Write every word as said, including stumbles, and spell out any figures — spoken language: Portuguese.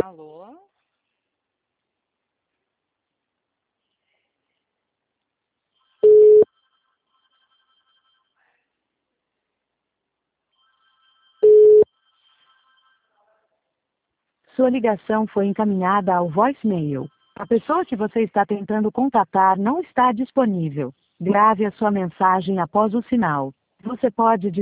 Alô? Sua ligação foi encaminhada ao voicemail. A pessoa que você está tentando contatar não está disponível. Grave a sua mensagem após o sinal. Você pode